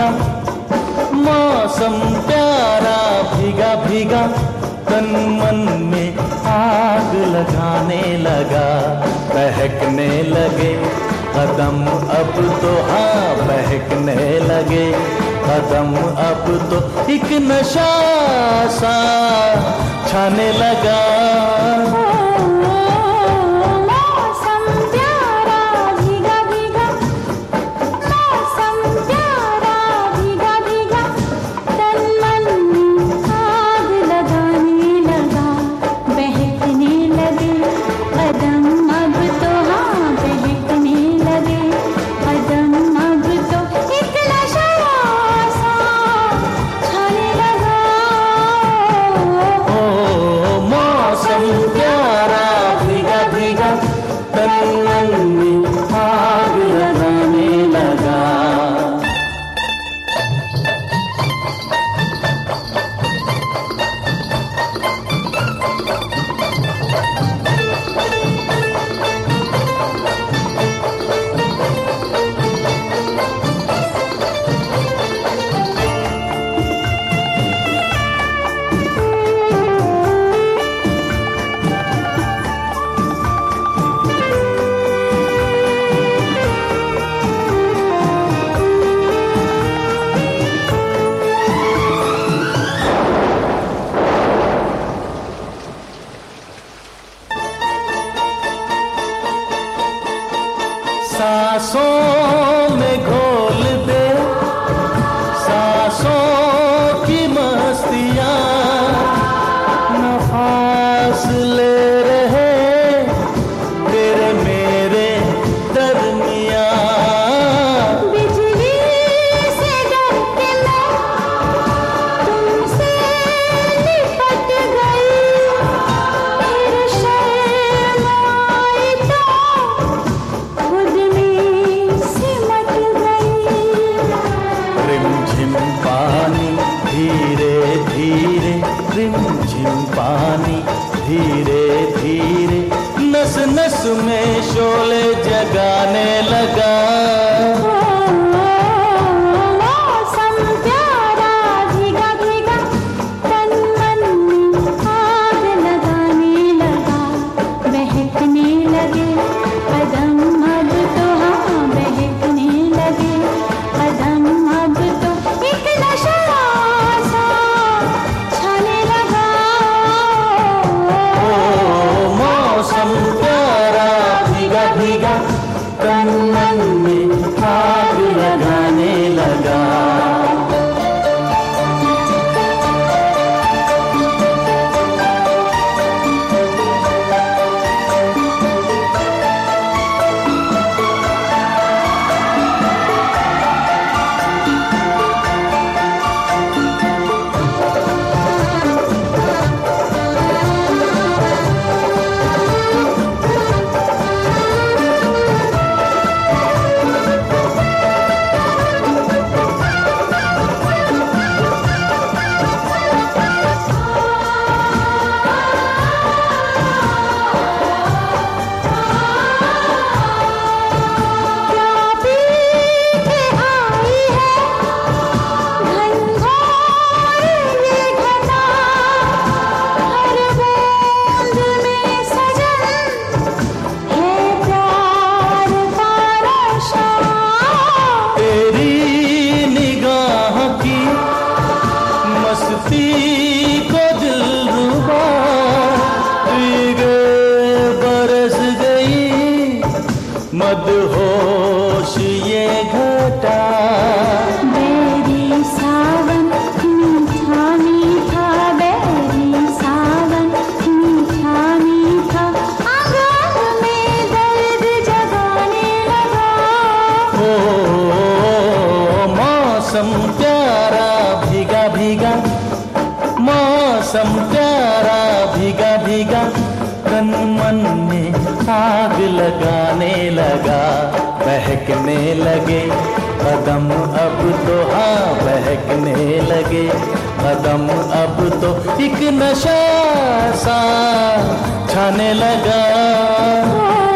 भीगा, मौसम प्यारा भीगा भीगा, तन मन में आग लगाने लगा। बहकने लगे कदम अब तो, हाँ बहकने लगे कदम अब तो, एक नशा सा छाने लगा। सांसों में घोल दे सांसों की मस्तियाँ, न फासले रहे तेरे मेरे दरमियाँ। बिजली से डर के मैं तुमसे लिपट गई, फिर शर्म आई तो खुद में सिमट गई। रिमझिम पानी धीरे धीरे, रिमझिम पानी धीरे धीरे, नस नस में शोले जगाने लगा। मौसम प्यारा भीगा भीगा, तन मन में आग लगाने लगा। बहकने लगे कदम अब तो, हाँ बहकने लगे कदम अब तो, एक नशा सा छाने लगा। मौसम प्यारा भीगा भीगा, तन मन में आग लगाने लगा। को दिलरुबा बरस गई, मदहोश ये घटा। बेरी सावन मीठा मीठा, बेरी सावन मीठा मीठा, आंगन में दर्द जगाने लगा। मौसम प्यारा भीगा भीगा, मौसम प्यारा भीगा भीगा, तन मन में आग लगाने लगा। बहकने लगे कदम अब तो, हाँ बहकने लगे कदम अब तो, एक नशा सा छाने लगा।